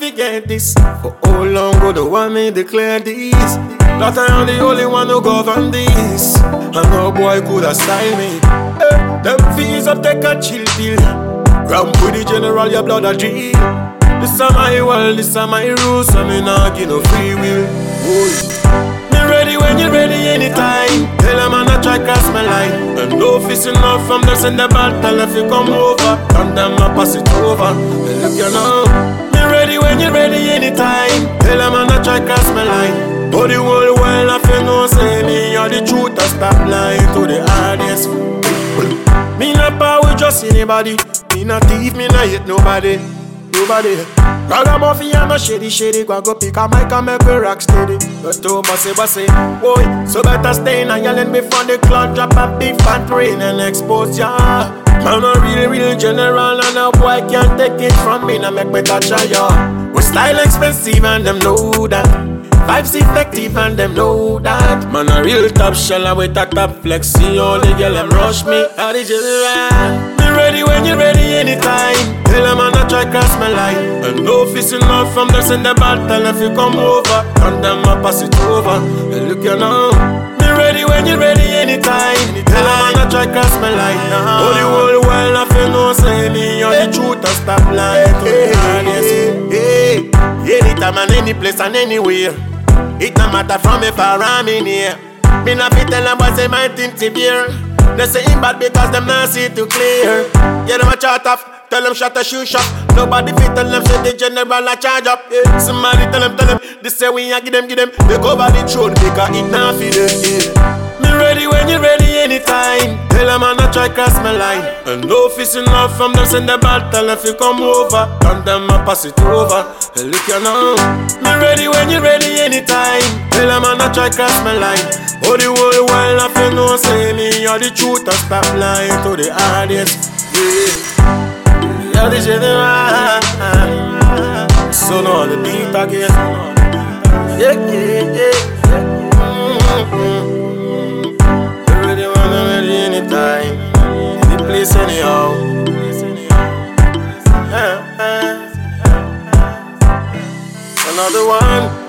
me get this? For how long go the want me declare this? That I am the only one who govern this. And no boy coulda style me. Them fees up take a chill pill. Ramp with the general, your blood a drill. This is my world, this is my rules, so me nah give no free will. Me ready when you ready anytime. Tell them I not try cross my line. And no fist enough from them send the battle if you come over. And them I pass it over. And look you now. Me ready when you ready anytime. Tell them I not try cross my line. But the whole world I feel no say me or the truth I stop lying to the audience. Me not power with just anybody. Me not thief, me not hate nobody. Nobody. Ragamuffin and no shady. Go pick a mic and make me rock steady. But to bossy, boy. So better stay in a yelling before the cloud drop a big fat rain and expose ya. Man a real general and a boy can't take it from me. Now make me touch ya. We style expensive and them know that. Vibes effective and them know that. Man a real top sheller with a top flexi. Only girl them rush me. How the general. Me ready when you ready anytime. Tell them I not try cross my line. And no fist enough from them send the battle if you come over. And them I pass it over. And look you now. Me ready when you ready anytime. Tell them I not try cross my line. Oh the whole world I feel no say me on the truth I stop lying to the audience. Anytime and any place and anywhere. It no matter from me far or me near. Me not fit tell them boys say my thing severe. They say him bad because them not see too clear. Yeah, them a chat off, tell them shut a shoe shop. Nobody fit tell them say the general a charge up. Yeah. Somebody tell them, they say we a give them. They cover the throne because it not fit them. Yeah. Me ready when you ready anytime. Tell them I not try cross my line. And no fist enough from them send the battle if you come over. And them I pass it over. And look you now. Me ready when you ready anytime. Tell them I not try cross my line. Oh the whole world I feel no say me or the truth I stop lying to the audience. Yeah, the general. So now the beat again. Yeah. Ready when I'm ready anytime. Any place anyhow. Another one.